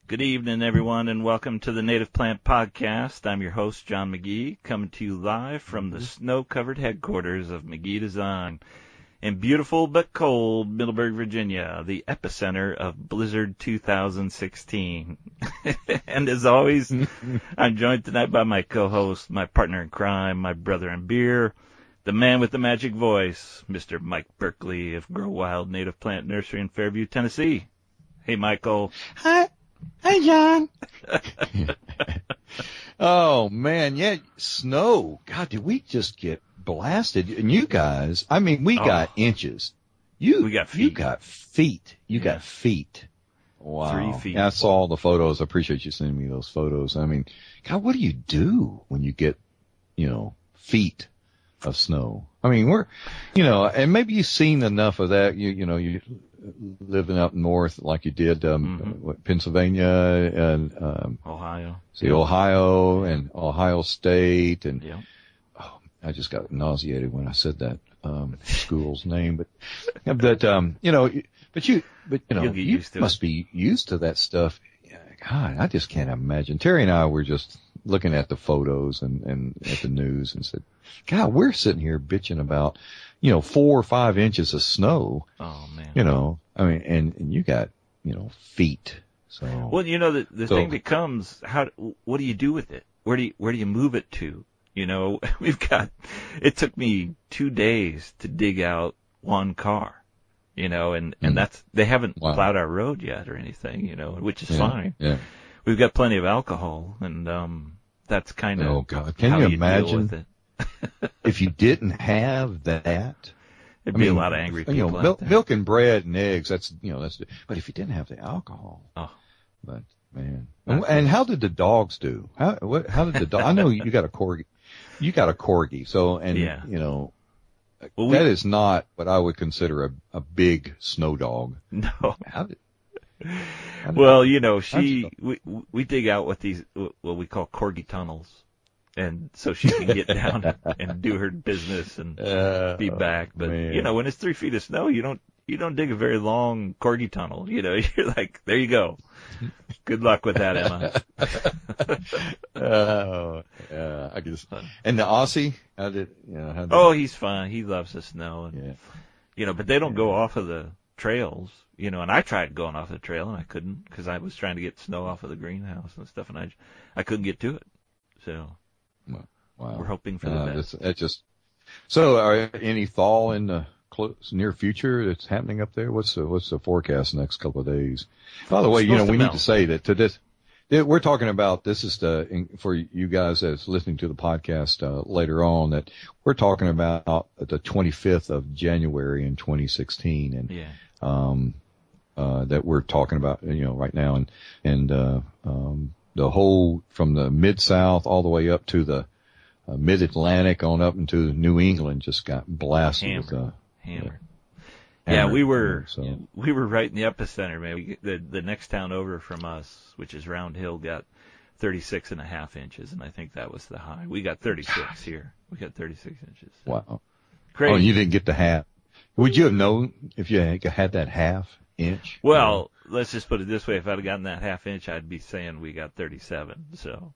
Good evening, everyone, and welcome to the Native Plant Podcast. I'm your host, John McGee, coming to you live from the snow-covered headquarters of McGee Design in beautiful but cold Middleburg, Virginia, the epicenter of Blizzard 2016. And as always, I'm joined tonight by my co-host, my partner in crime, my brother in beer, the man with the magic voice, Mr. Mike Berkeley of Grow Wild Native Plant Nursery in Fairview, Tennessee. Hey, Michael. Hi, John. Oh, man, yeah, snow. God, did we just get blasted? And you guys, I mean, we got inches. We got feet. You got feet. You got feet. Wow. 3 feet. Yeah, I saw all the photos. I appreciate you sending me those photos. I mean, God, what do you do when you get, feet of snow? I mean, and maybe you've seen enough of that. You living up north like you did, Pennsylvania and, Ohio. Ohio and Ohio State. And, I just got nauseated when I said that, school's name, but you must be used to that stuff. God, I just can't imagine. Terry and I were just looking at the photos and at the news and said, God, we're sitting here bitching about, 4 or 5 inches of snow. Oh man. I mean, and you got, feet. So. Well, the thing becomes, what do you do with it? Where do you move it to? It took me 2 days to dig out one car, and they haven't plowed our road yet or anything, which is fine. Yeah. We've got plenty of alcohol, and that's kind of Can you imagine deal with it. if you didn't have that? There'd be a lot of angry people out there. Milk and bread and eggs, that's, but if you didn't have the alcohol, but man. And how did the dogs do? How did the dog, I know you got a corgi, so, that is not what I would consider a big snow dog. No. We dig out what we call corgi tunnels. And so she can get down and do her business and be back. But, when it's 3 feet of snow, you don't dig a very long corgi tunnel. You're like, there you go. Good luck with that, Emma. I guess. And the Aussie, he's fine. He loves the snow. And, but they don't go off of the trails, and I tried going off the trail and I couldn't because I was trying to get snow off of the greenhouse and stuff, and I couldn't get to it. So. Wow. We're hoping for the best. So, are any thaw in the near future that's happening up there? What's the forecast the next couple of days? By the way, we need to say that we're talking about, this is for you guys that's listening to the podcast later on, that we're talking about the 25th of January in 2016, and that we're talking about right now, and the whole from the Mid-South all the way up to the Mid-Atlantic on up into New England just got blasted with hammer. Yeah, we were right in the epicenter, man. The next town over from us, which is Round Hill, got 36.5 inches, and I think that was the high. We got 36 here. We got 36 inches. So. Wow. Crazy. Oh, you didn't get the half. Would you have known if you had that half inch? Well, let's just put it this way. If I'd have gotten that half inch, I'd be saying we got 37. So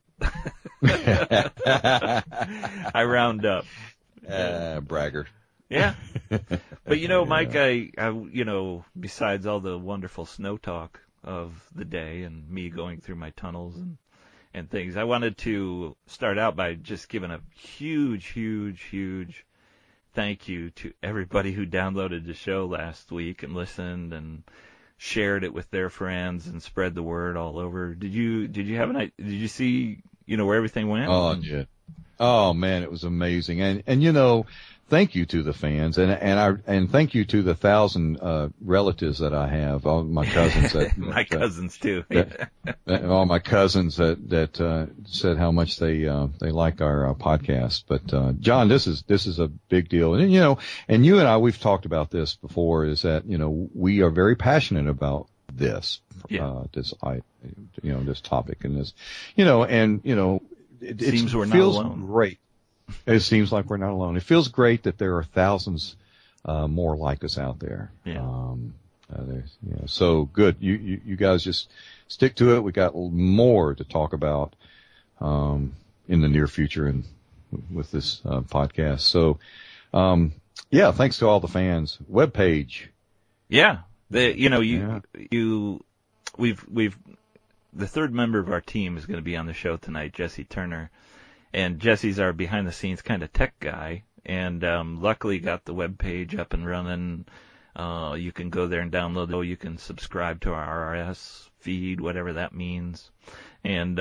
I round up. Bragger. Yeah. But, Mike, I besides all the wonderful snow talk of the day and me going through my tunnels and things, I wanted to start out by just giving a huge, huge, huge thank you to everybody who downloaded the show last week and listened and shared it with their friends and spread the word all over. Did you see, where everything went? Oh, yeah. Oh man, it was amazing. And thank you to the fans and thank you to the 1,000 relatives that I have, all my cousins my cousins too. All my cousins that said how much they like our podcast. But John, this is a big deal. And and you and I, we've talked about this before, is that we are very passionate about this this topic and this it seems we're not feels alone. Great. It seems like we're not alone. It feels great that there are thousands more like us out there. Yeah. So good. You guys just stick to it. We got more to talk about in the near future and with this podcast. So thanks to all the fans. Webpage. Yeah. We've the third member of our team is going to be on the show tonight, Jesse Turner. And Jesse's our behind the scenes kind of tech guy, and luckily got the web page up and running. You can go there and download it. You can subscribe to our RSS feed, whatever that means. And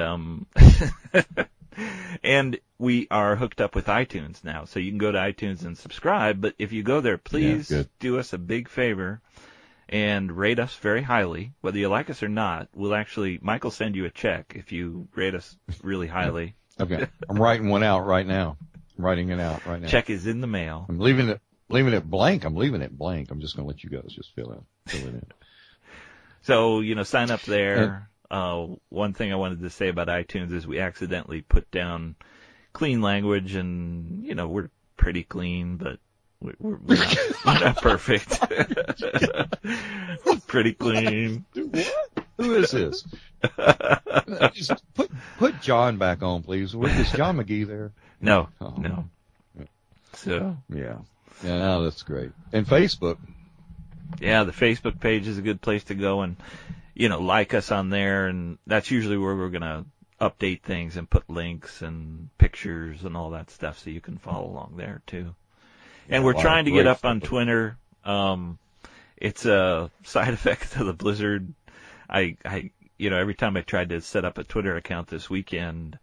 and we are hooked up with iTunes now, so you can go to iTunes and subscribe. But if you go there, please do us a big favor and rate us very highly. Whether you like us or not, Michael send you a check if you rate us really highly. Okay. I'm writing one out right now. Check is in the mail. I'm leaving it blank. I'm just going to let you guys just fill it in. So, sign up there. One thing I wanted to say about iTunes is we accidentally put down clean language, and, we're pretty clean, but we're not perfect. We're pretty clean. What? Who is this? Just put John back on, please. Is John McGee there? No. No. So. Yeah. No, that's great. And Facebook. Yeah, the Facebook page is a good place to go and, like us on there. And that's usually where we're going to update things and put links and pictures and all that stuff so you can follow along there too. And we're trying to get up on Twitter. It's a side effect of the blizzard. Every time I tried to set up a Twitter account this weekend,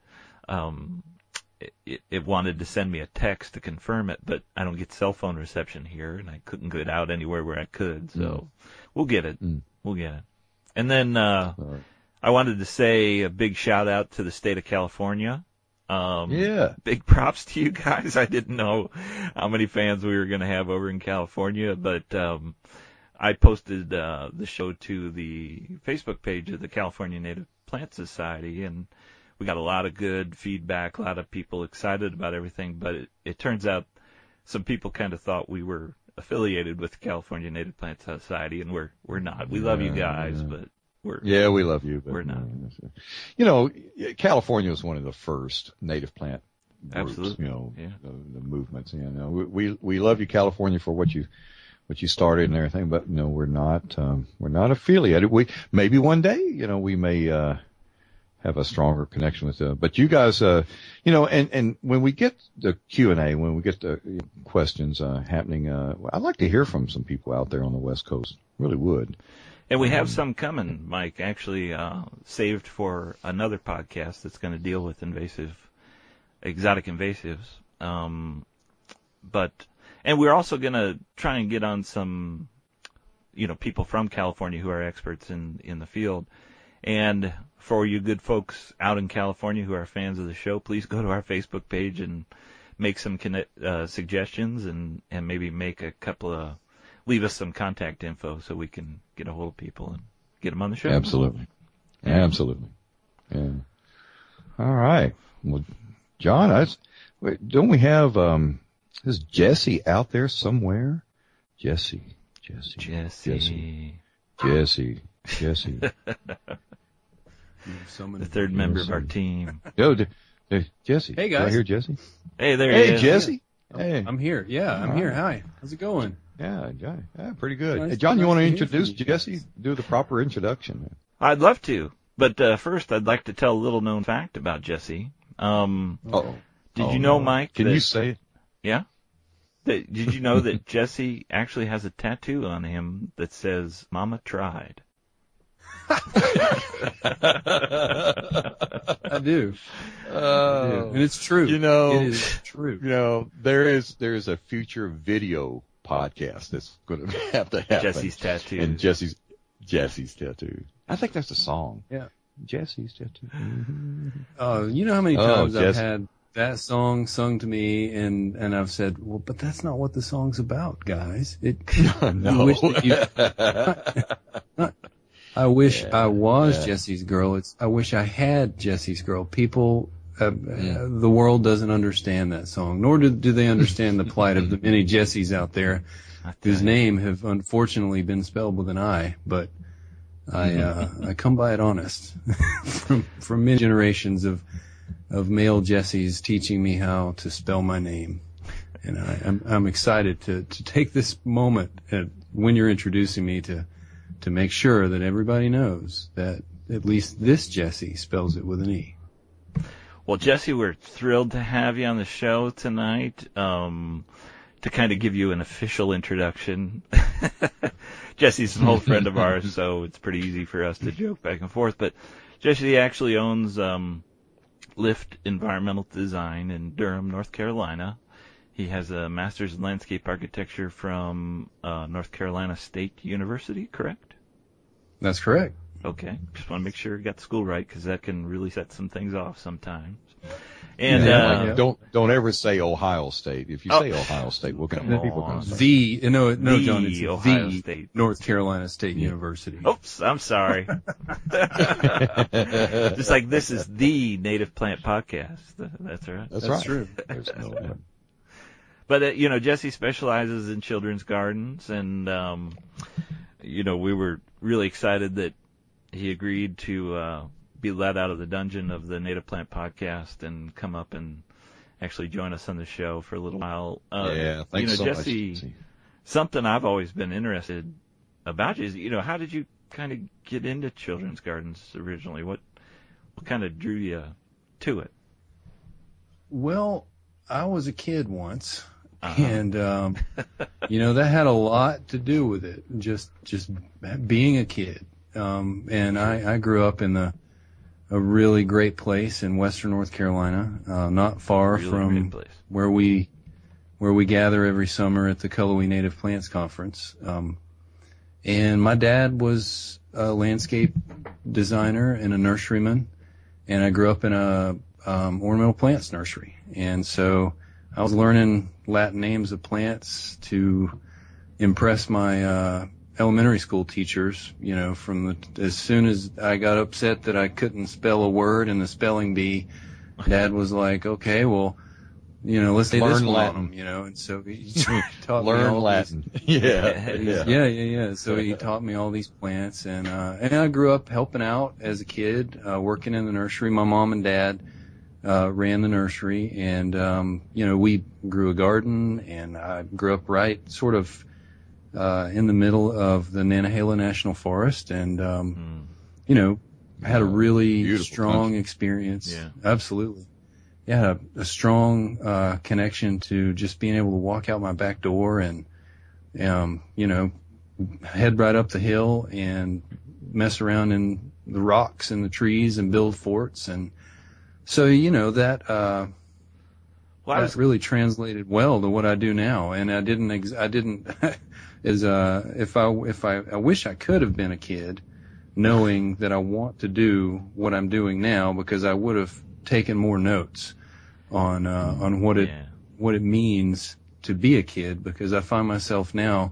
it wanted to send me a text to confirm it, but I don't get cell phone reception here, and I couldn't get out anywhere where I could. So we'll get it. We'll get it. And then I wanted to say a big shout out to the state of California. Big props to you guys. I didn't know how many fans we were going to have over in California, but I posted the show to the Facebook page of the California Native Plant Society, and we got a lot of good feedback, a lot of people excited about everything, but it turns out some people kind of thought we were affiliated with the California Native Plant Society, and we're not. We love you guys, but we love you, but we're not. California was one of the first native plant groups, absolutely. The movements. We love you, California, for what you started and everything, but we're not affiliated. Maybe one day, we may have a stronger connection with but you guys, and when we get the Q&A, when we get the questions happening, I'd like to hear from some people out there on the West Coast. Really would. And we have some coming, Mike, actually saved for another podcast that's going to deal with exotic invasives. And we're also going to try and get on some, people from California who are experts in the field. And for you good folks out in California who are fans of the show, please go to our Facebook page and make some suggestions and maybe make leave us some contact info so we can get a hold of people and get them on the show. Absolutely. Absolutely. Yeah. All right. Well, John, don't we have, is Jesse out there somewhere? Jesse. The third member of our team. Yo, Jesse. Hey, guys. Do I hear Jesse? Hey, there he is. Hey, Jesse. Hey. I'm here. Yeah, I'm here. Hi. How's it going? Yeah, pretty good. Nice, hey, John, you want to introduce Jesse? Do the proper introduction. I'd love to. But first, I'd like to tell a little known fact about Jesse. Did you know, Mike? Can you say it? Yeah? Did you know that Jesse actually has a tattoo on him that says, Mama tried? I do. And it's true. It is true. There is a future video podcast that's going to have to happen. Jesse's tattoo. And Jesse's tattoo. I think that's a song. Yeah. Jesse's tattoo. You know how many times I've had that song sung to me and I've said, well, but that's not what the song's about, guys. No. I wish I was Jesse's girl. I wish I had Jesse's girl. People, the world doesn't understand that song, nor do they understand the plight of the many Jessies out there whose name have unfortunately been spelled with an I, but I come by it honest from many generations of male Jessies teaching me how to spell my name. And I'm excited to take this moment when you're introducing me to make sure that everybody knows that at least this Jesse spells it with an E. Well, Jesse, we're thrilled to have you on the show tonight. To kind of give you an official introduction. Jesse's an old friend of ours, so it's pretty easy for us to joke back and forth. But Jesse actually owns Lift Environmental Design in Durham, North Carolina. He has a master's in landscape architecture from North Carolina State University, correct? That's correct. Okay. Just want to make sure you got the school right, because that can really set some things off sometimes. And don't ever say Ohio State. If you say Ohio State, people gonna say John, it's Ohio State, North Carolina State University. Oops, I'm sorry. Just like this is the Native Plant Podcast. That's right. That's true. But Jesse specializes in children's gardens, and we were really excited that he agreed to be let out of the dungeon of the Native Plant Podcast and come up and actually join us on the show for a little while. Thanks so Jesse, much. Something I've always been interested about is, how did you kind of get into children's gardens originally? What kind of drew you to it? Well, I was a kid once, and that had a lot to do with it. Just being a kid, and I grew up in a really great place in Western North Carolina, not far from where we gather every summer at the Cullowhee Native Plants Conference. And my dad was a landscape designer and a nurseryman, and I grew up in a ornamental plants nursery. And so I was learning Latin names of plants to impress my elementary school teachers, as soon as I got upset that I couldn't spell a word in the spelling bee, Dad was like, okay, well, let's say this one on them, and so he taught me all Latin. Yeah. So he taught me all these plants, and I grew up helping out as a kid, working in the nursery. My mom and dad ran the nursery, and we grew a garden, and I grew up right sort of in the middle of the Nantahala National Forest, and had a really strong experience. Yeah. Absolutely. Yeah, a strong connection to just being able to walk out my back door and head right up the hill and mess around in the rocks and the trees and build forts. And so that really translated well to what I do now. And I wish I could have been a kid, knowing that I want to do what I'm doing now, because I would have taken more notes on what it means to be a kid, because I find myself now,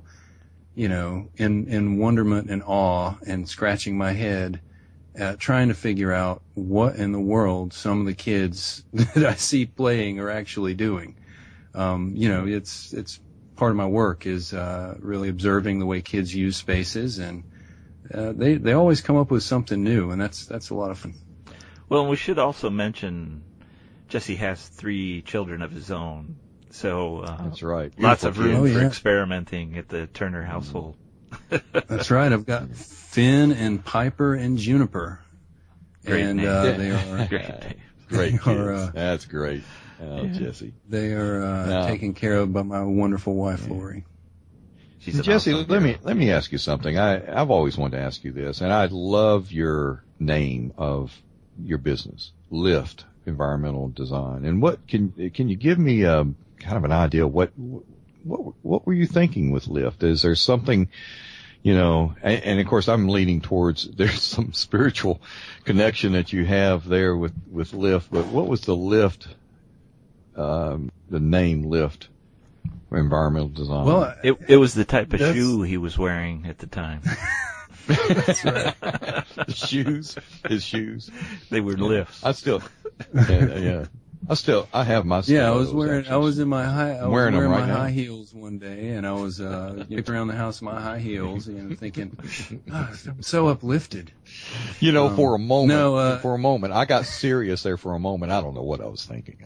in wonderment and awe and scratching my head trying to figure out what in the world some of the kids that I see playing are actually doing. It's part of my work is really observing the way kids use spaces, and they always come up with something new, and that's a lot of fun. Well, we should also mention Jesse has 3 children of his own, so that's right. Lots of room for experimenting at the Turner household. That's right. I've got Finn and Piper and Juniper, great and they are great kids. That's great. Jesse. They are taken care of by my wonderful wife, Lori. Jesse, awesome let me ask you something. I've always wanted to ask you this, and I love your name of your business, Lift Environmental Design. And what can you give me kind of an idea what were you thinking with Lift? Is there something, and of course I'm leaning towards there's some spiritual connection that you have there with Lift, but what was the Lift, the name Lift Environmental Design? Well, it was the type of shoe he was wearing at the time. That's right. His shoes, they were lifts. I still, yeah. I have my. Yeah, I was wearing my high heels one day, and I was looking around the house in my high heels, thinking, I'm so uplifted. For a moment, I got serious there for a moment. I don't know what I was thinking.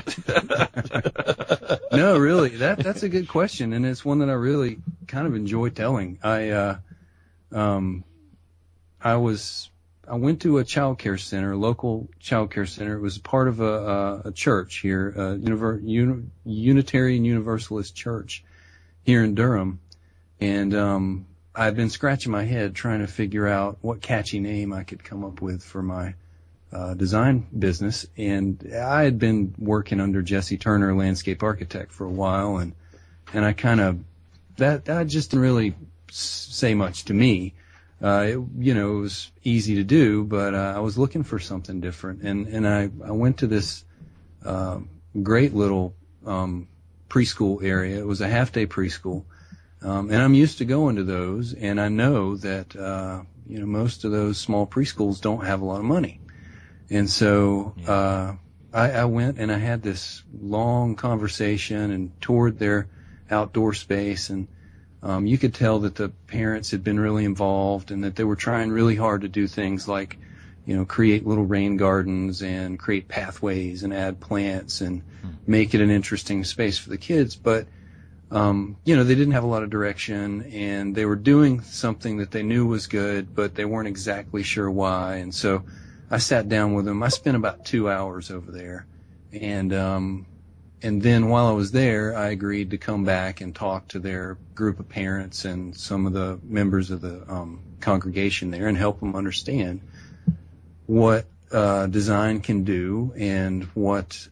No, really, that's a good question, and it's one that I really kind of enjoy telling. I went to a child care center, a local child care center. It was part of a church here, a Unitarian Universalist church here in Durham. And I've been scratching my head trying to figure out what catchy name I could come up with for my design business. And I had been working under Jesse Turner, landscape architect, for a while, and I kind of that just didn't really say much to me. It was easy to do, but I was looking for something different, and I went to this great little preschool area. It was a half-day preschool, and I'm used to going to those, and I know that most of those small preschools don't have a lot of money, and so I went and I had this long conversation and toured their outdoor space, and you could tell that the parents had been really involved and that they were trying really hard to do things like, create little rain gardens and create pathways and add plants and make it an interesting space for the kids. But, they didn't have a lot of direction, and they were doing something that they knew was good, but they weren't exactly sure why. And so I sat down with them. I spent about 2 hours over there, and then while I was there, I agreed to come back and talk to their group of parents and some of the members of the congregation there and help them understand what design can do and what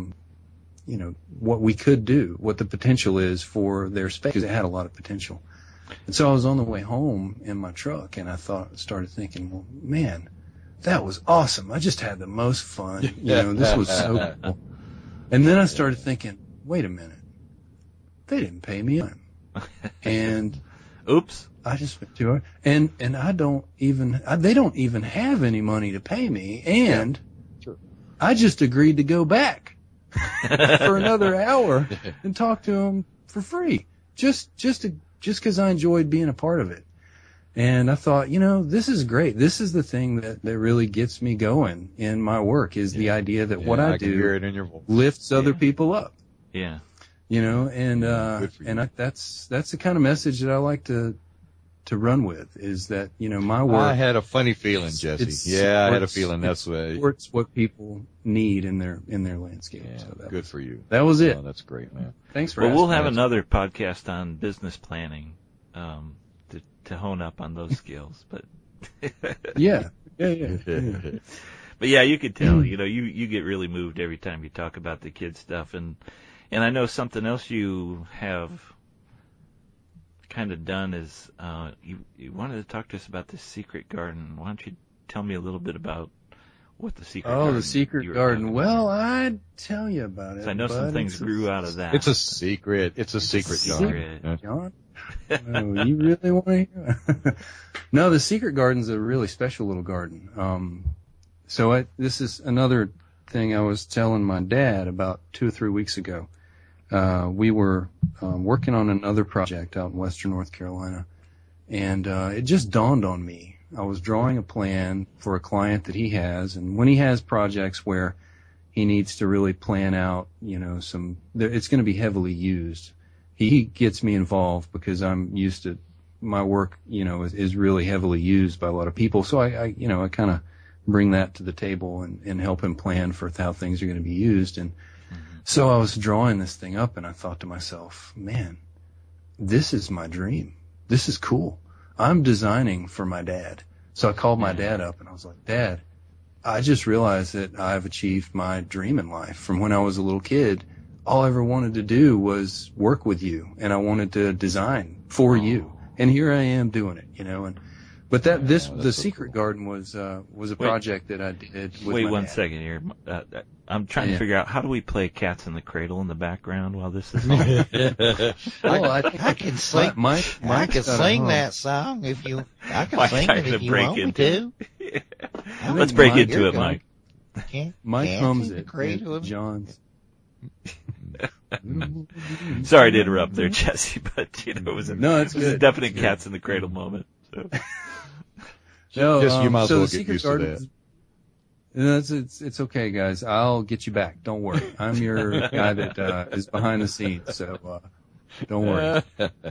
we could do, what the potential is for their space, because it had a lot of potential. And so I was on the way home in my truck, and I started thinking, well, man, that was awesome. I just had the most fun. This was so cool. And then I started thinking, wait a minute, they didn't pay me on. And oops, I just went to her, and they don't even have any money to pay me, and I just agreed to go back for another hour and talk to them for free, just because I enjoyed being a part of it. And I thought, this is great. This is the thing that really gets me going in my work, is the idea that what I do lifts other people up. Yeah. That's the kind of message that I like to run with, is that, my work. I had a funny feeling, Jesse. I had a feeling that's what people need in their landscape. Yeah, so good for you. That was it. Oh, that's great, man. Thanks for asking. Well, we'll have another podcast on business planning. To hone up on those skills, but yeah. But yeah, you could tell, you get really moved every time you talk about the kids stuff, and I know something else you have kind of done is you wanted to talk to us about this secret garden. Why don't you tell me a little bit about what the secret garden? Oh, the secret garden. Well, I'd tell you about it. I know some things grew out of that. It's a secret. It's a secret garden. Oh, you really want to hear? No, the secret garden's a really special little garden. This is another thing I was telling my dad about 2 or 3 weeks ago. We were working on another project out in western North Carolina, and it just dawned on me. I was drawing a plan for a client that he has, and when he has projects where he needs to really plan out, it's going to be heavily used. He gets me involved because I'm used to my work, is really heavily used by a lot of people. So I kind of bring that to the table and help him plan for how things are going to be used. And so I was drawing this thing up, and I thought to myself, man, this is my dream. This is cool. I'm designing for my dad. So I called my dad up, and I was like, Dad, I just realized that I've achieved my dream in life. From when I was a little kid, all I ever wanted to do was work with you, and I wanted to design for you. And here I am doing it, But the secret garden was a project that I did with Wait my one dad. second here. I'm trying to figure out, how do we play Cats in the Cradle in the background while this is on? I can sing. I can sing that song if you. I can sing it if you want me to. Let's break into it, Mike. Mike hums it. John's. Sorry to interrupt there, Jesse, but it was a definite Cats in the Cradle moment. So. You might as well get used to that. It's okay, guys. I'll get you back. Don't worry. I'm your guy that is behind the scenes, so don't worry.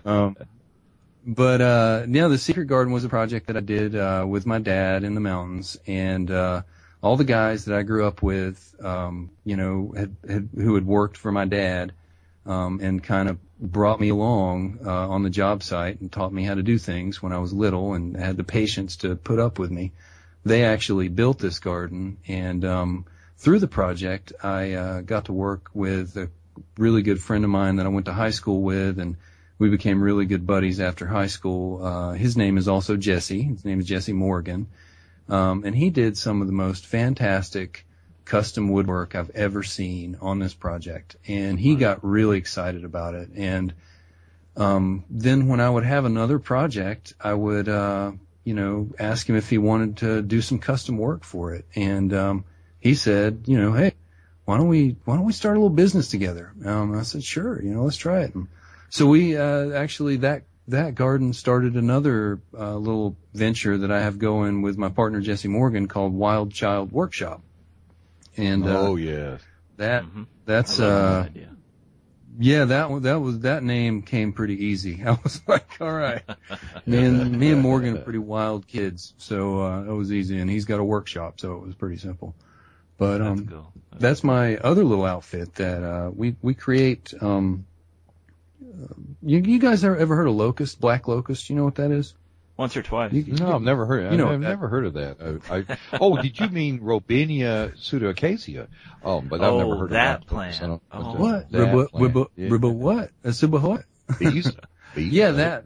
But the Secret Garden was a project that I did with my dad in the mountains, and all the guys that I grew up with, who had worked for my dad, and kind of brought me along on the job site and taught me how to do things when I was little and had the patience to put up with me. They actually built this garden, and through the project, I got to work with a really good friend of mine that I went to high school with, and we became really good buddies after high school. His name is also Jesse. His name is Jesse Morgan, and he did some of the most fantastic custom woodwork I've ever seen on this project, and he got really excited about it. And then when I would have another project, I would ask him if he wanted to do some custom work for it. And he said, hey, why don't we start a little business together? I said, sure, let's try it. And so we actually that garden started another little venture that I have going with my partner Jesse Morgan called Wild Child Workshop. And that's idea. Yeah, that name came pretty easy. I was like, all right. Me and Morgan are pretty wild kids, so it was easy. And he's got a workshop, so it was pretty simple. But that's my other little outfit that we create. You guys ever heard of locust, black locust? You know what that is? Once or twice. No, I've never heard. I've never heard of that. Did you mean Robinia pseudoacacia? But I've never heard of that plant. What? What? What? Bees? Yeah,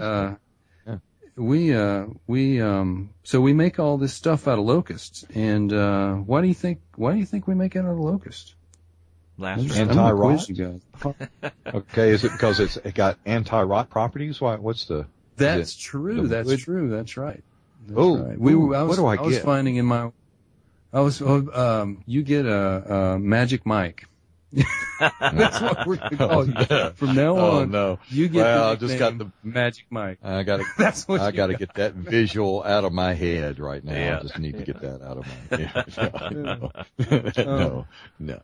so we make all this stuff out of locusts. And why do you think we make it out of locusts? Anti-rot. Okay, is it because it got anti-rot properties? Why? What's the? That's true. That's true. That's right. Right. What do I get? I was finding in my. You get a Magic Mike. That's what we're going to call you. From now on, no. You get I just got the Magic Mike. I got to get that visual out of my head right now. Yeah. I just need to get that out of my head. No.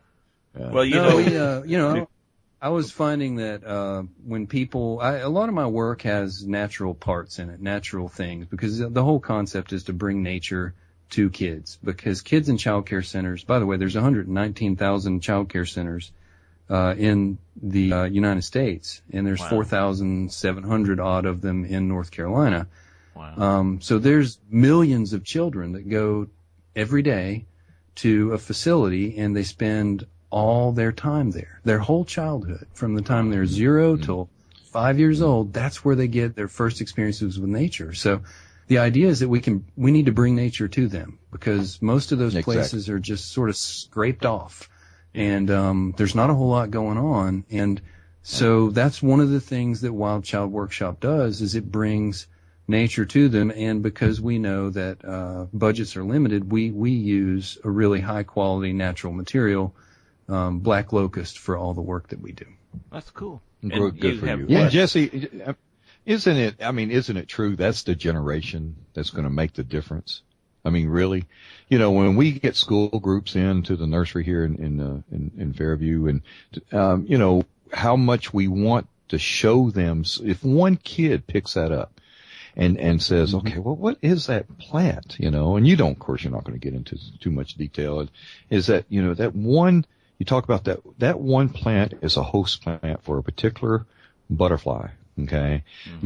Well, I was finding that when people, a lot of my work has natural parts in it, natural things, because the whole concept is to bring nature to kids. Because kids in child care centers, by the way, there's 119,000 child care centers in the United States, and there's 4,700 odd of them in North Carolina. Wow. So there's millions of children that go every day to a facility, and they spend all their time there, their whole childhood, from the time they're 0 till 5 years old. That's where they get their first experiences with nature. So the idea is that we need to bring nature to them, because most of those places are just sort of scraped off, and there's not a whole lot going on. And so that's one of the things that Wild Child Workshop does, is it brings nature to them. And because we know that budgets are limited, we use a really high quality natural material, black locust, for all the work that we do. That's cool. Good for you. Yeah, Jesse, isn't it true that's the generation that's going to make the difference? I mean, really, when we get school groups into the nursery here in Fairview, and how much we want to show them. If one kid picks that up and says, okay, well, what is that plant? And of course, you're not going to get into too much detail. Is that, that one. You talk about that one plant is a host plant for a particular butterfly, okay?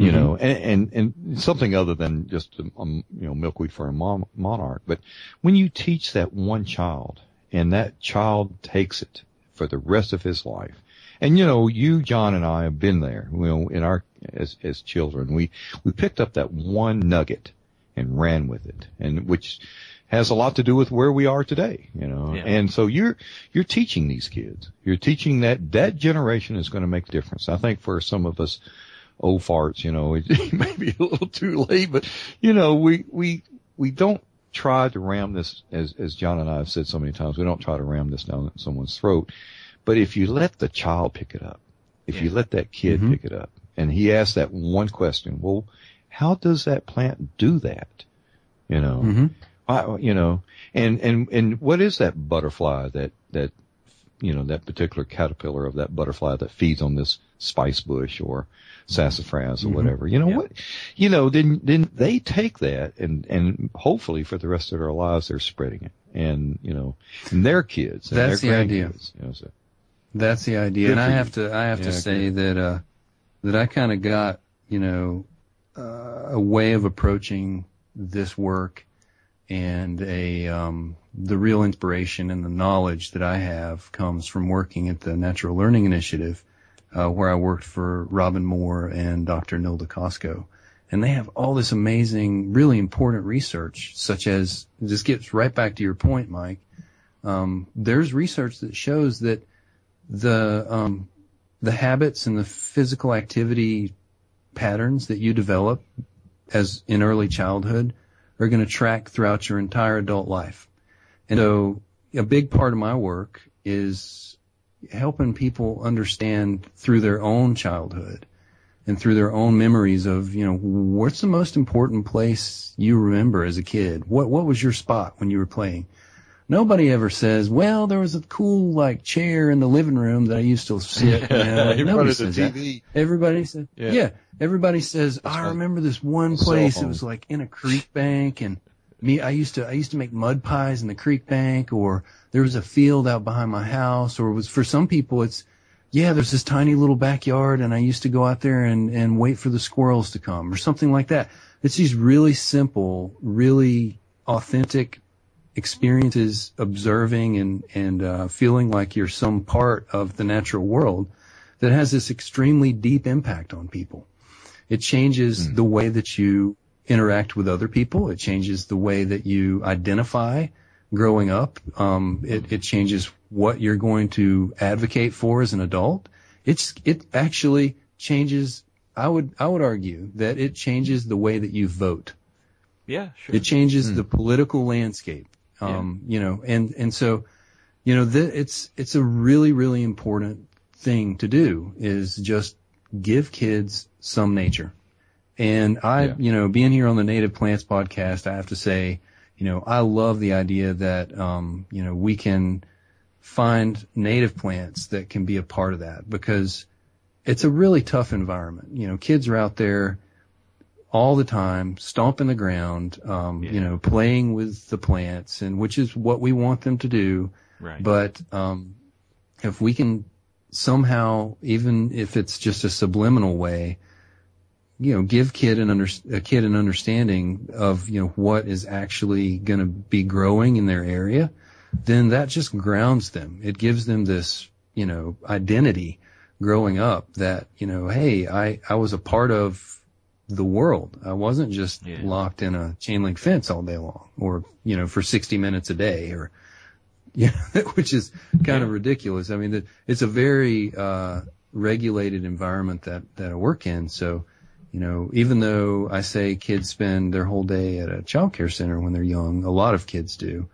And something other than just milkweed for a monarch. But when you teach that one child, and that child takes it for the rest of his life, and you, John, and I have been there. In our as children, we picked up that one nugget and ran with it, and which has a lot to do with where we are today, And so you're teaching these kids. You're teaching that generation is going to make a difference. I think for some of us old farts, it may be a little too late, but we don't try to ram this, as John and I have said so many times, we don't try to ram this down someone's throat. But if you let the child pick it up, if you let that kid pick it up, and he asks that one question, well, how does that plant do that? You know, and what is that butterfly that particular caterpillar of that butterfly that feeds on this spice bush or sassafras or whatever? Then they take that and hopefully for the rest of their lives they're spreading it, and their kids and that's their the idea. That's the idea. And I have to say that I kind of got, a way of approaching this work and the real inspiration and the knowledge that I have comes from working at the Natural Learning Initiative, where I worked for Robin Moore and Dr. Nilda Costco. And they have all this amazing, really important research, such as, this gets right back to your point, Mike. There's research that shows that the habits and the physical activity patterns that you develop as in early childhood are going to track throughout your entire adult life. And so a big part of my work is helping people understand through their own childhood and through their own memories of, what's the most important place you remember as a kid? What was your spot when you were playing? Nobody ever says, well, there was a cool chair in the living room that I used to sit. Nobody says that. Everybody says, everybody says, I remember this one place. It was like in a creek bank, and I used to make mud pies in the creek bank, or there was a field out behind my house, or it was, for some people, it's, there's this tiny little backyard, and I used to go out there and wait for the squirrels to come, or something like that. It's these really simple, really authentic experiences, observing and feeling like you're some part of the natural world that has this extremely deep impact on people. It changes the way that you interact with other people. It changes the way that you identify growing up. It changes what you're going to advocate for as an adult. It actually changes. I would argue that it changes the way that you vote. Yeah, sure. It changes the political landscape. And so, it's a really, really important thing to do, is just give kids some nature. And being here on the Native Plants podcast, I have to say, I love the idea that, we can find native plants that can be a part of that, because it's a really tough environment. Kids are out there all the time, stomping the ground, playing with the plants, and which is what we want them to do. Right. But if we can somehow, even if it's just a subliminal way, give a kid an understanding of what is actually going to be growing in their area, then that just grounds them. It gives them this identity growing up that hey, I was a part of the world. I wasn't just locked in a chain link fence all day long, or for 60 minutes a day, or which is kind of ridiculous. I mean, it's a very regulated environment that I work in. So, even though I say kids spend their whole day at a child care center when they're young, a lot of kids do.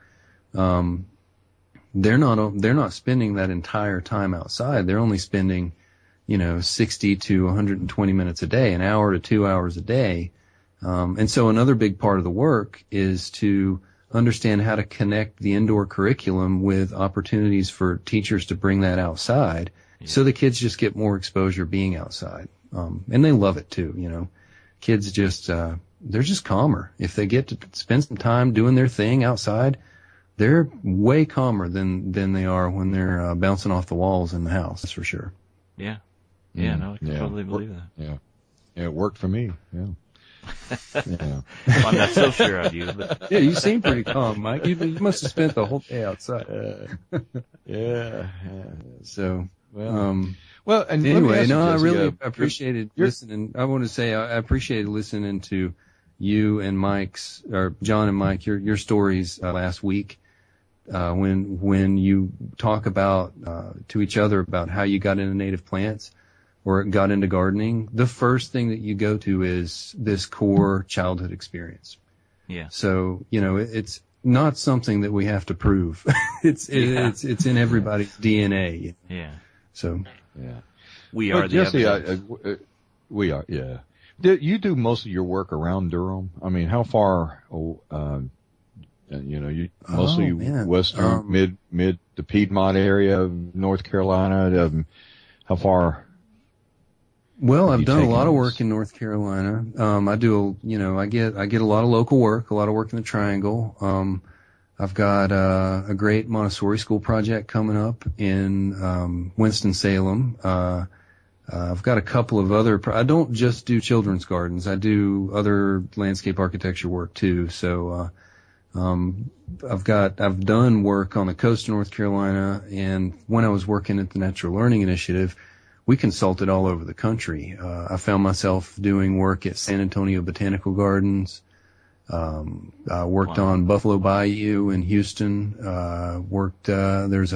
They're not spending that entire time outside. They're only spending 60 to 120 minutes a day, an hour to 2 hours a day. And so another big part of the work is to understand how to connect the indoor curriculum with opportunities for teachers to bring that outside, so the kids just get more exposure being outside. And they love it too, Kids just, they're just calmer. If they get to spend some time doing their thing outside, they're way calmer than they are when they're bouncing off the walls in the house, that's for sure. Yeah. Yeah, no, I can totally believe that. Yeah. Yeah, it worked for me. Yeah. Well, I'm not so sure on you, but you seem pretty calm, Mike. You must have spent the whole day outside. So, and anyway, I really appreciated listening. I want to say I appreciated listening to you and John and Mike, your stories last week. When you talk about to each other about how you got into native plants or got into gardening, the first thing that you go to is this core childhood experience. Yeah. So, it's not something that we have to prove. It's in everybody's DNA. Yeah. So. Yeah. We are the evidence. We are, yeah. You do most of your work around Durham. I mean, how far, you mostly western, mid the Piedmont area of North Carolina. How far? Well, I've done a lot of work in North Carolina. I get a lot of local work, a lot of work in the Triangle. I've got a great Montessori school project coming up in Winston-Salem. I've got a couple of other. I don't just do children's gardens. I do other landscape architecture work too. So I've done work on the coast of North Carolina, and when I was working at the Natural Learning Initiative, we consulted all over the country. I found myself doing work at San Antonio Botanical Gardens. I worked on Buffalo Bayou in Houston. There's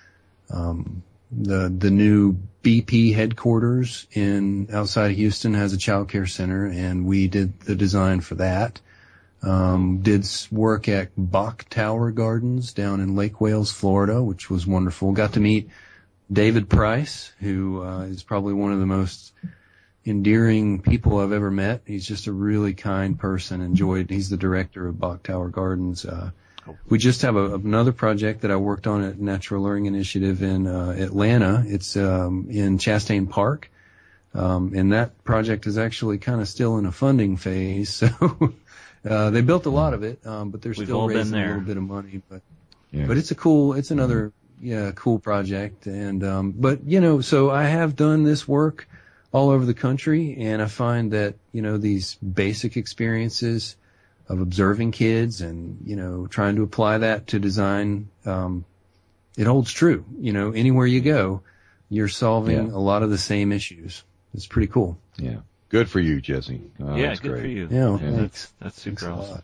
the new BP headquarters outside of Houston has a child care center, and we did the design for that. Did work at Bach Tower Gardens down in Lake Wales, Florida, which was wonderful. Got to meet David Price, who is probably one of the most endearing people I've ever met. He's just a really kind person. He's the director of Bach Tower Gardens. We just have another project that I worked on at Natural Learning Initiative in Atlanta. It's in Chastain Park. And that project is actually kind of still in a funding phase. So they built a lot of it, but they're still raising a little bit of money. But it's another cool project. And so I have done this work all over the country, and I find that these basic experiences of observing kids and trying to apply that to design, it holds true. Anywhere you go, you're solving a lot of the same issues. It's pretty cool. Yeah. Good for you, Jesse. That's good for you. Yeah. That's super awesome.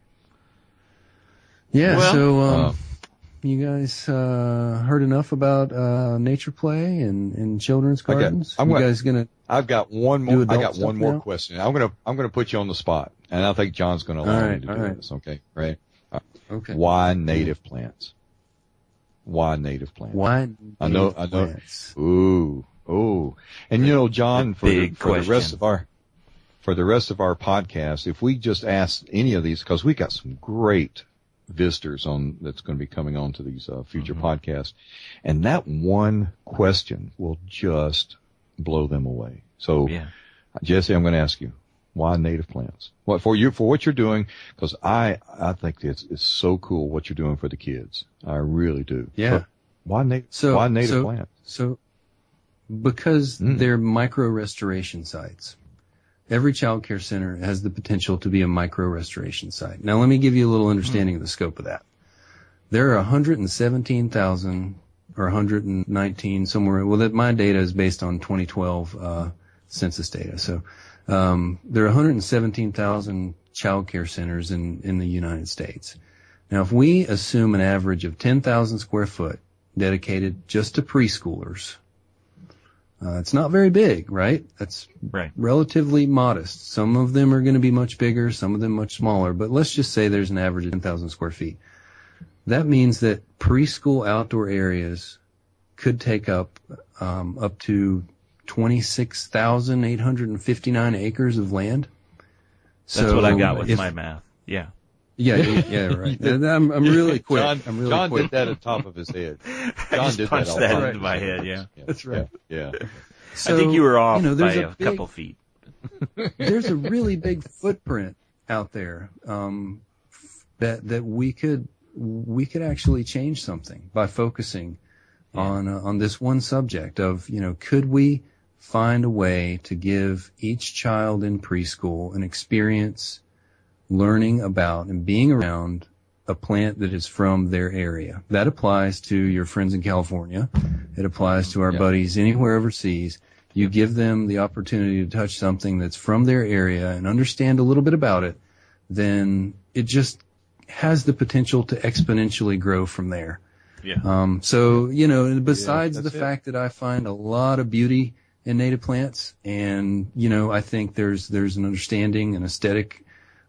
Yeah. Well, you guys heard enough about nature play and children's gardens? I've got one more question. I'm gonna put you on the spot, and I think John's gonna allow me to do this. Okay, right? Okay. Why native plants? Why native plants? Why? I know. Plants? Ooh. And John, for the rest of our podcast, if we just ask any of these, because we got some great visitors that's going to be coming on to these future podcasts, and that one question will just blow them away. So, Jesse, I'm going to ask you, why native plants? What for what you're doing? Because I think it's so cool what you're doing for the kids. I really do. Yeah. But why native plants? So, because they're micro restoration sites. Every child care center has the potential to be a micro restoration site. Now, let me give you a little understanding of the scope of that. There are 117,000 or 119 somewhere. Well, my data is based on 2012 census data. So there are 117,000 child care centers in the United States. Now, if we assume an average of 10,000 square foot dedicated just to preschoolers, it's not very big, right? That's relatively modest. Some of them are going to be much bigger, some of them much smaller, but let's just say there's an average of 10,000 square feet. That means that preschool outdoor areas could take up to 26,859 acres of land. That's what I got with my math. Yeah. Yeah, right. I'm really quick. John did that at the top of his head. John did that into my head, yeah. That's right. Yeah. So, I think you were off by a couple feet. There's a really big footprint out there that we could actually change something by focusing on this one subject of, could we find a way to give each child in preschool an experience learning about and being around a plant that is from their area. That applies to your friends in California. It applies to our buddies anywhere overseas. You give them the opportunity to touch something that's from their area and understand a little bit about it, then it just has the potential to exponentially grow from there. Yeah. So, besides the fact that I find a lot of beauty in native plants, and, I think there's an understanding, an aesthetic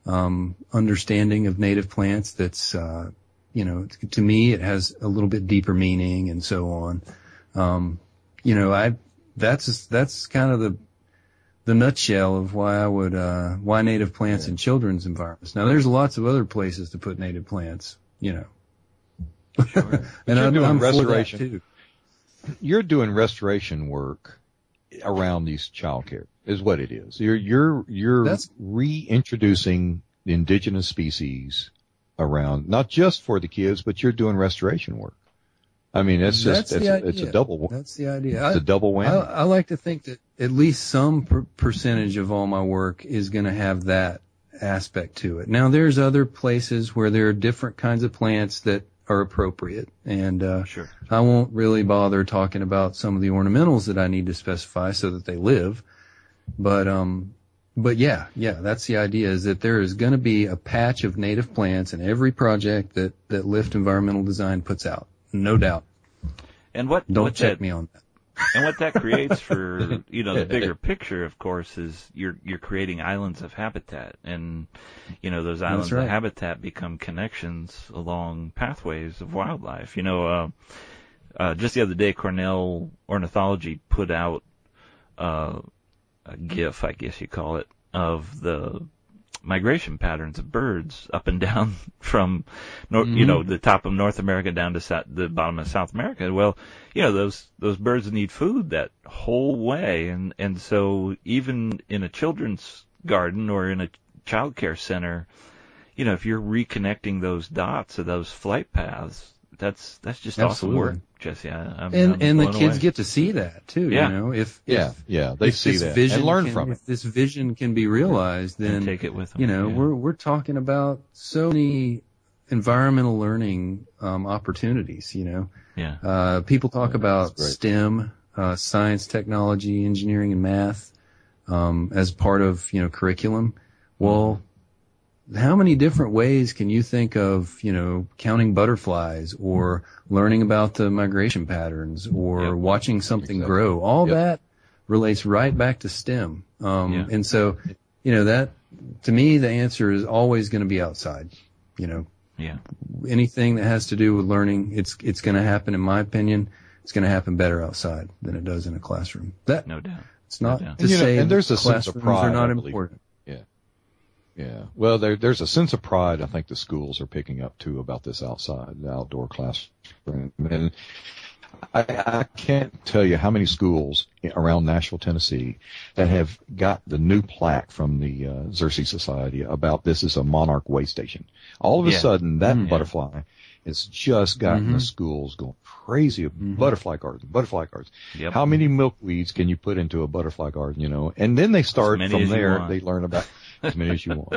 understanding of native plants that's, you know, to me it has a little bit deeper meaning and so on. You know, that's kind of the nutshell of why I would, why native plants in children's environments. Now there's lots of other places to put native plants, you know. Sure. And I'm doing restoration. For that too. You're doing restoration work around these childcare is what it is. You're reintroducing the indigenous species around, not just for the kids, but you're doing restoration work. I mean, it's a double. That's the idea. It's a double whammy. I like to think that at least some percentage of all my work is going to have that aspect to it. Now, there's other places where there are different kinds of plants that are appropriate, and sure. I won't really bother talking about some of the ornamentals that I need to specify so that they live. But yeah, that's the idea, is that there is going to be a patch of native plants in every project that Lift Environmental Design puts out. No doubt. And don't check me on that. And what that creates for, you know, the bigger picture, of course, is you're creating islands of habitat, and, you know, those islands of habitat become connections along pathways of wildlife. You know, just the other day, Cornell Ornithology put out a GIF, I guess you call it, of the migration patterns of birds up and down from, you know, the top of North America down to the bottom of South America. Well, you know, those birds need food that whole way, and so even in a children's garden or in a child care center, you know, if you're reconnecting those dots of those flight paths, that's just awesome work, Jesse. I'm the kids away. get to see that too. Yeah. You know, if they see that and learn from it. If this vision can be realized, then and take it with them. You know, we're talking about so many environmental learning opportunities. You know, people talk about STEM, science, technology, engineering, and math as part of, you know, curriculum. Well, how many different ways can you think of, you know, counting butterflies or learning about the migration patterns or watching something grow? All that relates right back to STEM. And so, you know, that, to me, the answer is always going to be outside. You know, anything that has to do with learning, it's going to happen, in my opinion, it's going to happen better outside than it does in a classroom. That, no doubt. It's not to say and there's a classrooms sense of pride, are not important. Yeah. Well, there's a sense of pride I think the schools are picking up too about this outdoor classroom. And I can't tell you how many schools around Nashville, Tennessee that have got the new plaque from the Xerces Society about this is a monarch way station. All of a sudden that butterfly has just gotten the schools going crazy of butterfly gardens. Yep. How many milkweeds can you put into a butterfly garden, you know? And then they start from there, they learn about as many as you want.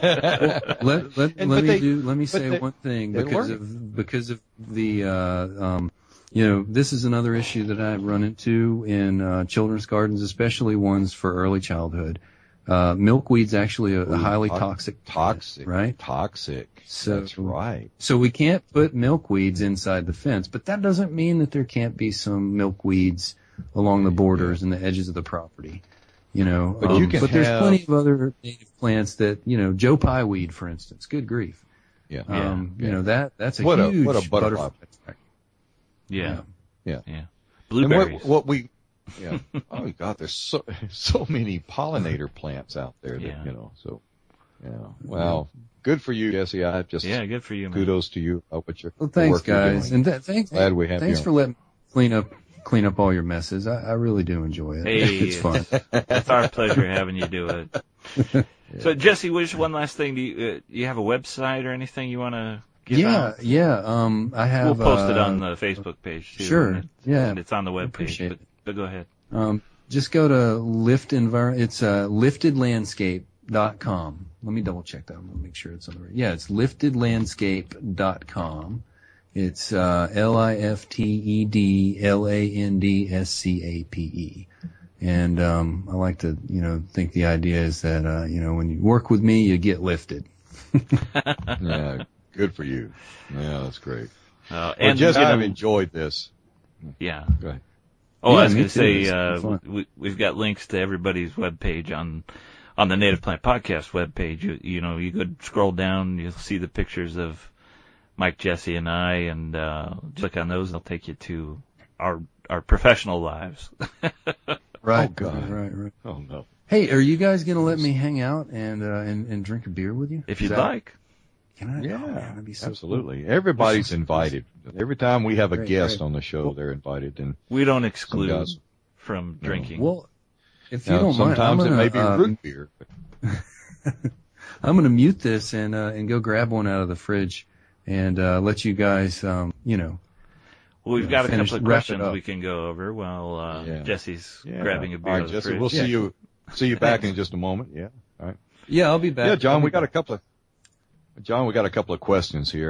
Let me say one thing because of the you know, this is another issue that I've run into in children's gardens, especially ones for early childhood. Milkweed's actually a highly toxic, right? Toxic. So, that's right. So we can't put milkweeds inside the fence, but that doesn't mean that there can't be some milkweeds along the borders and the edges of the property. You know, but there's plenty of other native plants that, you know, Joe Pye weed, for instance. Good grief. You know, that's a what huge a butterfly. Yeah. Blueberries. Oh God, there's so many pollinator plants out there that, you know, so, well, good for you, Jesse. Good for you, man. Kudos to you. Well, thanks guys. And thanks for letting me clean up all your messes. I really do enjoy it. Hey, it's fun. It's our pleasure having you do it. So Jesse, just one last thing. Do you have a website or anything you want to give out? I have. We'll post it on the Facebook page too. Sure. And it's on the webpage. But go ahead. Just go to it's liftedlandscape.com. Let me double check that. I'm going to make sure it's on the right. Yeah, it's liftedlandscape.com. It's liftedlandscape. And I like to, you know, think the idea is that you know, when you work with me, you get lifted. Yeah, good for you. Yeah, that's great. And Jesse, I've enjoyed this. Yeah. Go ahead. I was going to say, we've got links to everybody's webpage on on the Native Plant Podcast webpage, you could scroll down, you'll see the pictures of Mike, Jesse, and I, and click on those, and they'll take you to our professional lives. Right. Oh, God. Right. Oh, no. Hey, are you guys going to let me hang out and drink a beer with you? If you'd like. Can I? Yeah, oh, man, that'd be so absolutely. cool. Everybody's invited. Every time we have a guest Great. on the show, they're invited. And we don't exclude from drinking. Well, if you don't mind, sometimes it may be root beer. I'm going to mute this and go grab one out of the fridge and let you guys, Well, we've got a couple of wrap it questions up. we can go over while Jesse's grabbing a beer. All out right, of the Jesse, fridge. we'll see you back in just a moment. Yeah. All right. Yeah, I'll be back. Yeah, John, we got a couple of questions here.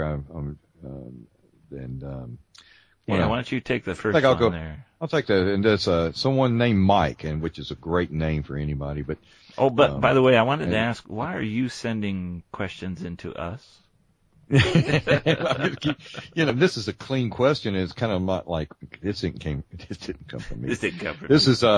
Why don't you take the first I'll one go there? I'll take that. And there's someone named Mike, and which is a great name for anybody. But by the way, I wanted to ask, why are you sending questions into us? This is a clean question. It's kind of not like this didn't come from me. This is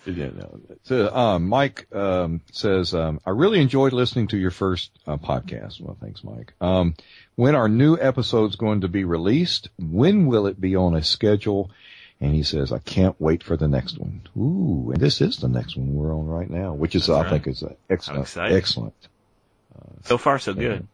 Mike says I really enjoyed listening to your first podcast. Well, thanks, Mike. When are new episodes going to be released? When will it be on a schedule? And he says, I can't wait for the next one. Ooh, and this is the next one we're on right now, which is, I think, is excellent. So far, so good.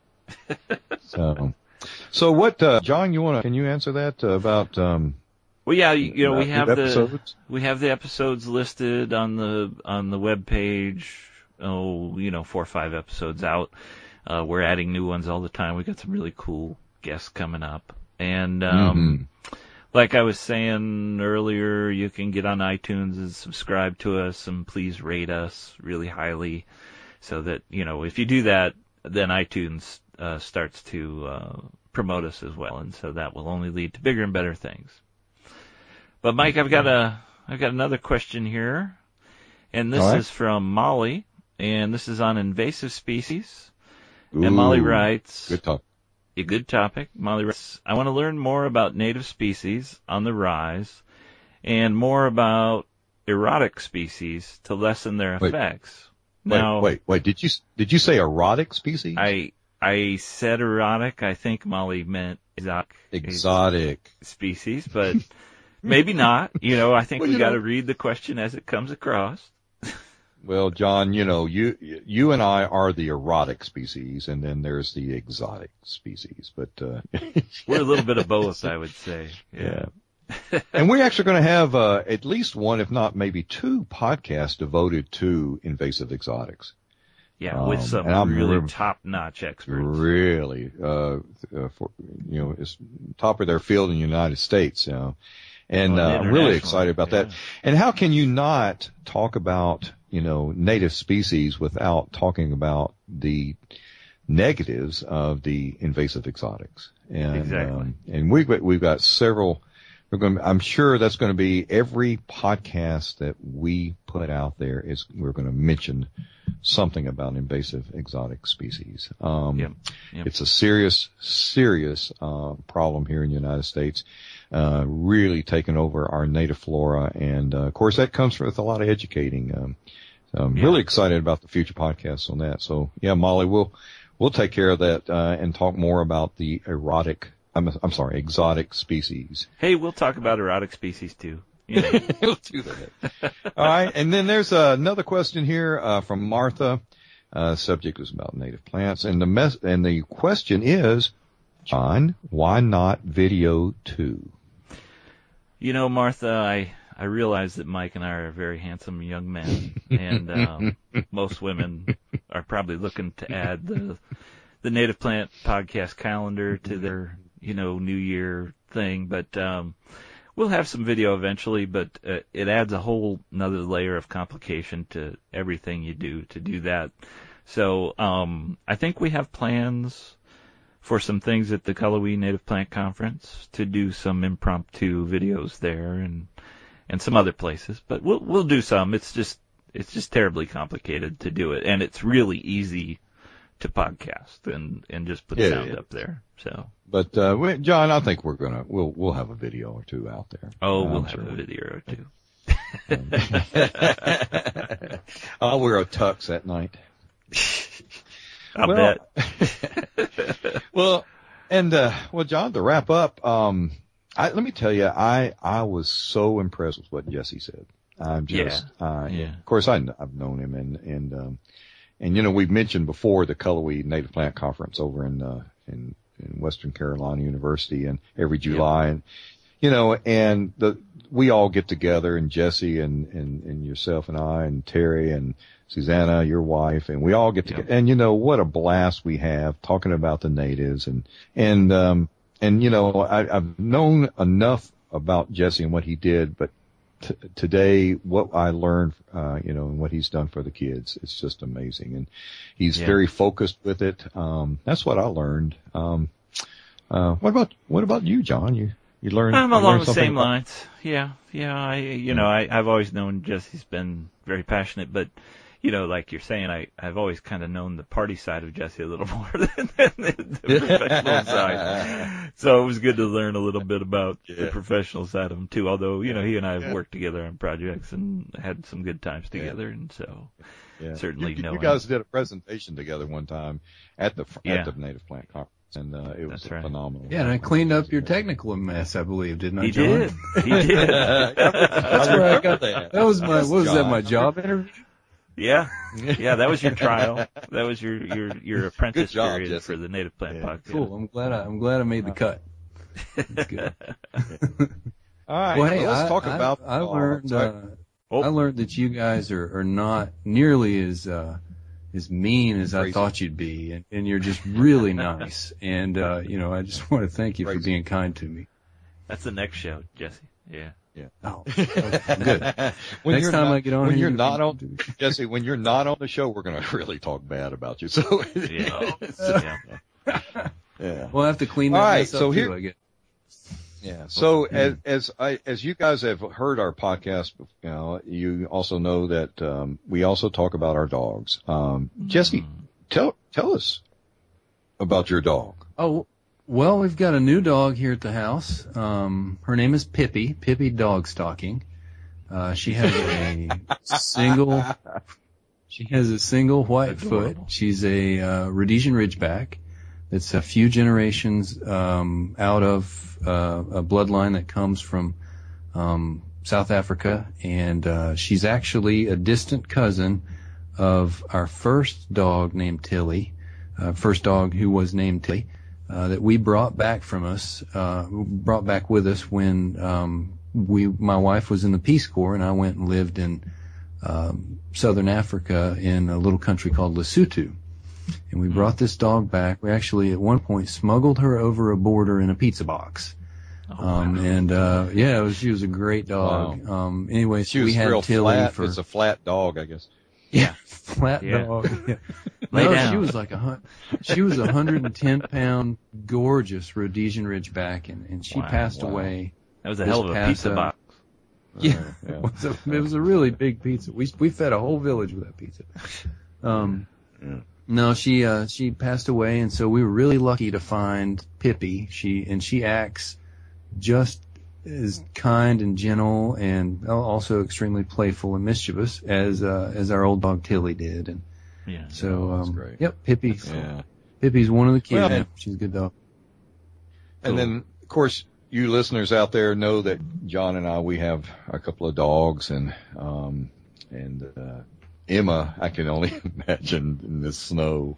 So what, John, can you answer that about, well, yeah, we have episodes? the episodes listed on the web page. 4 or 5 episodes out. We're adding new ones all the time. We got some really cool guests coming up. And, like I was saying earlier, you can get on iTunes and subscribe to us and please rate us really highly so that, if you do that, then iTunes starts to promote us as well, and so that will only lead to bigger and better things. But Mike, I've got another question here, and this is from Molly, and this is on invasive species. Ooh, and Molly writes, good topic. Molly writes, I want to learn more about native species on the rise, and more about erotic species to lessen their effects. Now, wait. Did you say erotic species? I said erotic. I think Molly meant exotic species, but maybe not. I think we got to read the question as it comes across. Well, John, you and I are the erotic species, and then there's the exotic species. But we're a little bit of both, I would say. Yeah. And we're actually going to have at least one, if not maybe 2 podcasts devoted to invasive exotics. Yeah, with some really top-notch experts. Really, it's top of their field in the United States. And I'm really excited about that. And how can you not talk about native species without talking about the negatives of the invasive exotics? And exactly. And we've got several. I'm sure that's going to be every podcast that we put out there we're going to mention something about invasive exotic species. It's a serious problem here in the United States, really taking over our native flora. And, of course, that comes with a lot of educating. So I'm really excited about the future podcasts on that. So, yeah, Molly, we'll take care of that, and talk more about the exotic species. Hey, we'll talk about erotic species too. We'll do that. All right. And then there's another question here, from Martha. Subject is about native plants. And the question is, John, why not video too? Martha, I realize that Mike and I are very handsome young men, and most women are probably looking to add the Native Plant Podcast calendar to their, New Year thing. But we'll have some video eventually, but it adds a whole another layer of complication to everything you do to do that. So I think we have plans for some things at the Cullowhee Native Plant Conference to do some impromptu videos there and some other places, but we'll do some. It's just terribly complicated to do it, and it's really easy to podcast and just put sound up there. So, but John, I think we'll have a video or 2 out there. Oh, we'll have a video or 2. I'll wear a tux at night. I bet. Well, John, to wrap up, let me tell you, I was so impressed with what Jesse said. I'm just, of course I've known him and we've mentioned before the Cullowhee Native Plant Conference over in Western Carolina University and every July and we all get together and Jesse and yourself and I and Terry and Susanna, your wife, and we all get together and what a blast we have talking about the natives and I've known enough about Jesse and what he did, but today what I learned, and what he's done for the kids, it's just amazing. And he's very focused with it. That's what I learned. What about you, John? You learned? I'm along the same lines. Yeah. I've always known Jesse's been very passionate, but like you're saying, I've always kind of known the party side of Jesse a little more than the professional side. So it was good to learn a little bit about the professional side of him too. Although, he and I have worked together on projects and had some good times together. And so certainly you guys did a presentation together one time at the Native Plant Conference. And it was phenomenal. Yeah, and I cleaned up your technical mess, I believe, didn't I, John? He did. That's where I got that. That was my job interview? Yeah, that was your trial. That was your apprentice period Jesse. For the Native Plant Podcast. Cool. I'm glad I made the cut. That's good. All right. Well, hey, let's talk about. I learned that you guys are not nearly as mean as I thought you'd be, and you're just really nice. And I just want to thank you for being kind to me. That's the next show, Jesse. Yeah. Yeah. Oh, good. Next time I get on, when you're not on, Jesse, when you're not on the show, we're going to really talk bad about you. So yeah. We'll have to clean that mess up too, I guess. Yeah. So as you guys have heard our podcast, you also know that we also talk about our dogs. Jesse, tell us about your dog. Oh. Well, we've got a new dog here at the house. Her name is Pippi Dog Stalking. She has a single white foot. She's a Rhodesian Ridgeback. It's a few generations out of a bloodline that comes from South Africa, and she's actually a distant cousin of our first dog named Tilly, first dog who was named Tilly. That we brought back with us when my wife was in the Peace Corps and I went and lived in southern Africa in a little country called Lesotho. And we brought this dog back. We actually at one point smuggled her over a border in a pizza box. She was a great dog. Wow. Anyway, so we had Tilly it's a flat dog, I guess. Yeah, flat dog. Yeah. She was like she was 110-pound, gorgeous Rhodesian Ridgeback, and she passed away. That was a hell of a pizza box. Yeah. It was a really big pizza. We fed a whole village with that pizza. No, she passed away, and so we were really lucky to find Pippi. She acts just as kind and gentle, and also extremely playful and mischievous as our old dog Tilly did. And so, great. Yep, Pippi's one of the kids. Well, she's a good dog. And then, of course, you listeners out there know that John and I, we have a couple of dogs, and Emma, I can only imagine in the snow.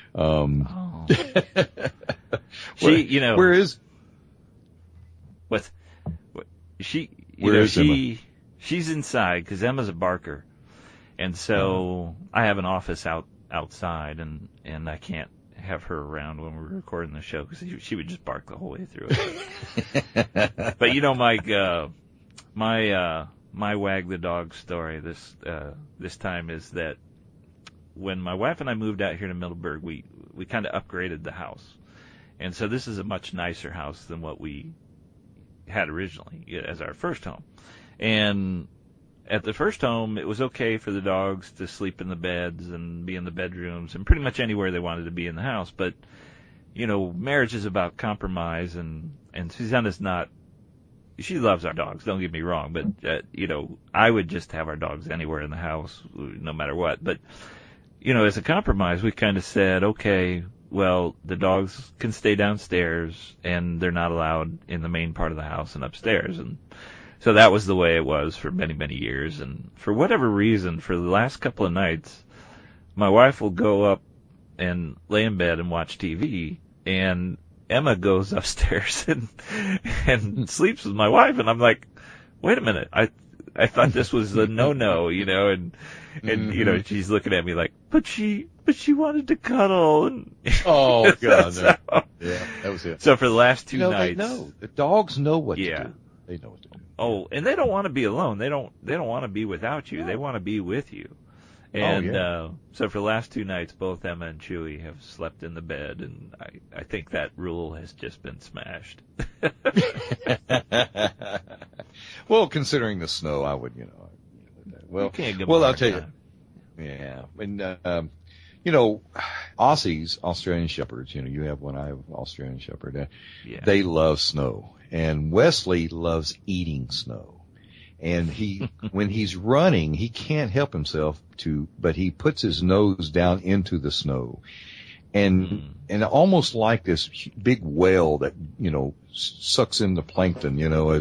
Where is she? She's inside because Emma's a barker, and so I have an office outside, and I can't have her around when we're recording the show because she would just bark the whole way through it. But Mike, my wag the dog story this time is that when my wife and I moved out here to Middleburg, we kind of upgraded the house, and so this is a much nicer house than what we had originally as our first home. And at the first home, it was okay for the dogs to sleep in the beds and be in the bedrooms and pretty much anywhere they wanted to be in the house. But, marriage is about compromise, and Susanna's not she loves our dogs, don't get me wrong, but, I would just have our dogs anywhere in the house, no matter what. But, as a compromise, we kind of said, okay, well, the dogs can stay downstairs, and they're not allowed in the main part of the house and upstairs. And so that was the way it was for many, many years. And for whatever reason, for the last couple of nights, my wife will go up and lay in bed and watch TV, and Emma goes upstairs and sleeps with my wife, and I'm like, wait a minute, I thought this was a no-no, and she's looking at me like, but she wanted to cuddle, and oh god, no. Yeah, that was it. So for the last two nights, they know. The dogs know what to do. They know what to do. Oh, and they don't want to be alone. They don't want to be without you. No. They want to be with you. And so for the last two nights, both Emma and Chewy have slept in the bed, and I think that rule has just been smashed. Well, considering the snow, I would, well, I'll tell you. Yeah, and Aussies, Australian Shepherds. You have one. I have Australian Shepherd. They love snow, and Wesley loves eating snow. And when he's running, he can't help himself but he puts his nose down into the snow. And almost like this big whale that, sucks in the plankton,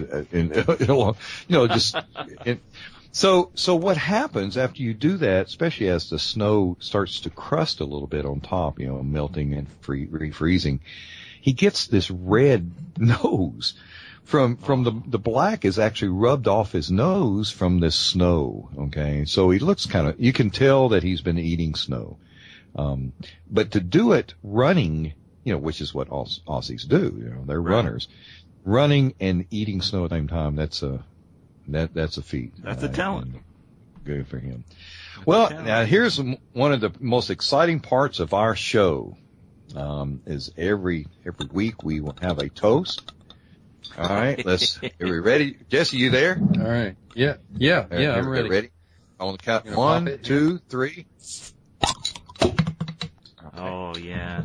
so what happens after you do that, especially as the snow starts to crust a little bit on top, melting and refreezing, he gets this red nose. From the black is actually rubbed off his nose from this snow. Okay. So he looks you can tell that he's been eating snow. But to do it running, which is what Aussies do, they're runners. Running and eating snow at the same time, that's a feat. That's a talent. Good for him. Well, now here's one of the most exciting parts of our show, is every week we will have a toast. All right, are we ready? Jesse, you there? All right. Yeah, I'm ready. Ready? On the count, 1, 2, 3. Okay. Oh, yeah.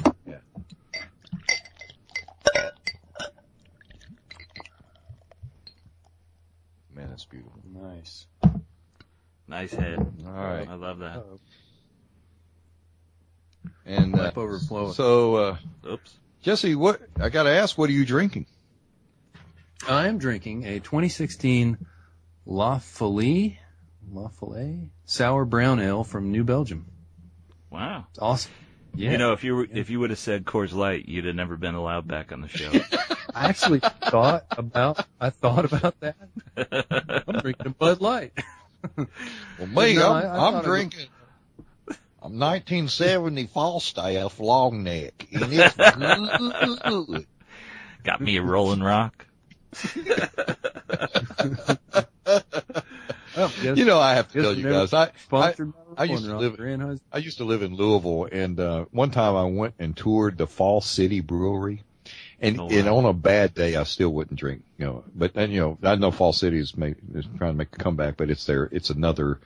Man, that's beautiful. Nice. Nice head. All right. I love that. And overflowing. So, oops. Jesse, I got to ask, what are you drinking? I am drinking a 2016 La Folie sour brown ale from New Belgium. Wow. It's awesome. Yeah. If you would have said Coors Light, you'd have never been allowed back on the show. I actually thought about that. I'm drinking a Bud Light. Well, me, I'm drinking a 1970 Falstaff long neck, and it's good. Got me a Rolling Rock. I have to tell you guys, I used to live in Louisville, and one time I went and toured the Fall City Brewery, and on a bad day I still wouldn't drink, but then I know Fall City is trying to make a comeback, but it's another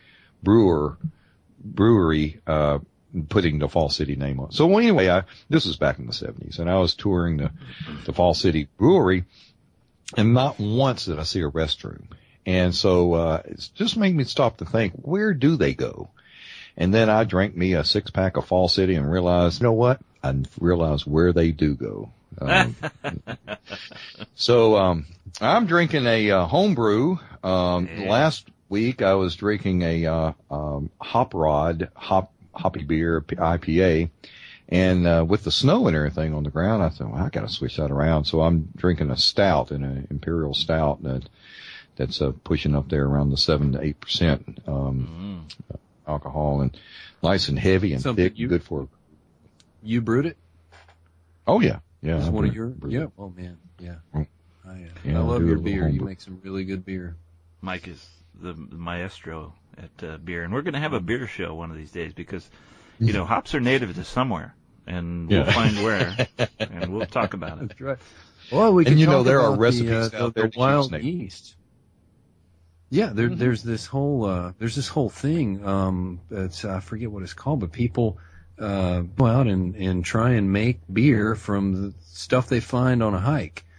brewery putting the Fall City name on. So anyway, this was back in the 70s, and I was touring the Fall City Brewery, and not once did I see a restroom. And so it's just made me stop to think, where do they go? And then I drank me a 6-pack of Fall City and realized, what? I realized where they do go. So I'm drinking a homebrew. Last week I was drinking a Hop Rod hoppy beer IPA. And with the snow and everything on the ground, I thought, I got to switch that around. So I'm drinking a stout, an imperial stout that's pushing up there around the 7 to 8% alcohol, and nice and heavy and thick, good for. You brewed it? Oh yeah. It's one of your. Yeah. Oh man. Yeah. I love your beer. You make some really good beer. Mike is the maestro at beer, and we're going to have a beer show one of these days because hops are native to somewhere. And we'll find where, and we'll talk about it. That's right. Well, we can talk there about are recipes out there the wild yeast. Yeah, there's this whole thing. It's I forget what it's called, but people go out and try and make beer from the stuff they find on a hike.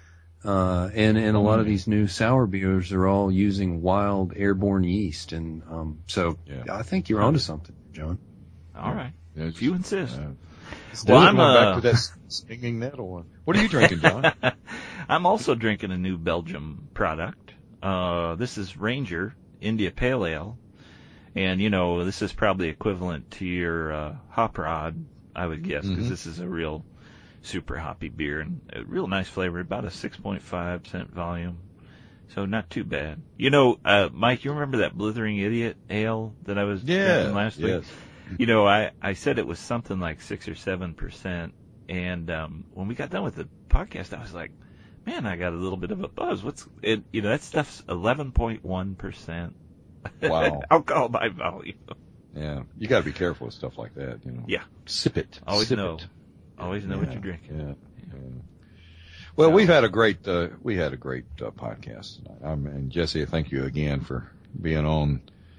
And a lot of these new sour beers are all using wild airborne yeast. And, I think you're onto something, John. All right. If you insist. Well, I'm back to that stinging nettle one. What are you drinking, John? I'm also drinking a new Belgium product. This is Ranger India Pale Ale. And, this is probably equivalent to your Hop Rod, I would guess, because this is a real super hoppy beer and a real nice flavor, about a 6.5% volume. So not too bad. Mike, you remember that Blithering Idiot ale that I was drinking last week? I said it was something like 6 or 7%. And when we got done with the podcast, I was like, man, I got a little bit of a buzz. That stuff's 11.1%. Wow. Alcohol by volume. Yeah. You got to be careful with stuff like that, Yeah. Sip it. Always Sip know. it. Always know what you're drinking. Yeah. Well, we had a great podcast tonight. And Jesse, thank you again for being on.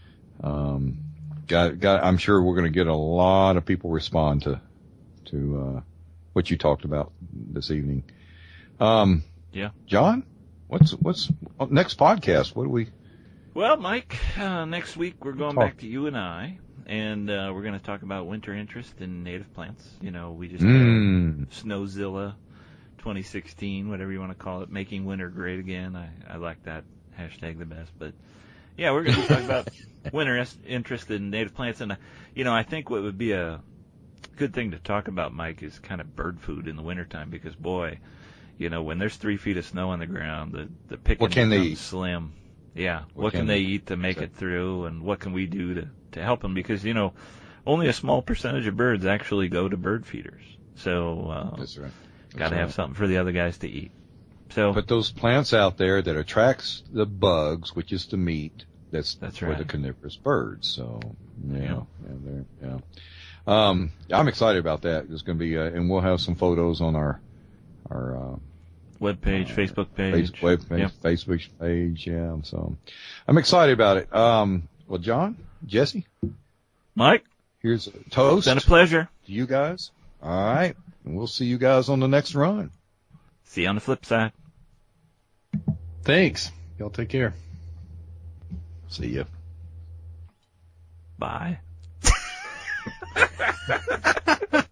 I'm sure we're going to get a lot of people respond to what you talked about this evening. Yeah. John, what's next podcast? What do we? Well, Mike, next week we're going back to you and I, and we're going to talk about winter interest in native plants. We just Snowzilla 2016, whatever you want to call it, making winter great again. I like that hashtag the best. But yeah, we're going to talk about winter interest in native plants, and I think what would be a good thing to talk about, Mike, is kind of bird food in the wintertime, because boy, when there's 3 feet of snow on the ground, the picking becomes slim. Yeah, what can they eat to make it through, and what can we do to help them? Because, only a small percentage of birds actually go to bird feeders. So, that's right. Got to have something for the other guys to eat. So, but those plants out there that attracts the bugs, which is the meat, that's for right. the carnivorous birds. So, I'm excited about that. There's going to be, and we'll have some photos on our webpage, Facebook page. Facebook page, yeah. So I'm excited about it. Well, John, Jesse, Mike, here's a toast. It's been a pleasure. To you guys. All right. And we'll see you guys on the next run. See you on the flip side. Thanks. Y'all take care. See ya. Bye.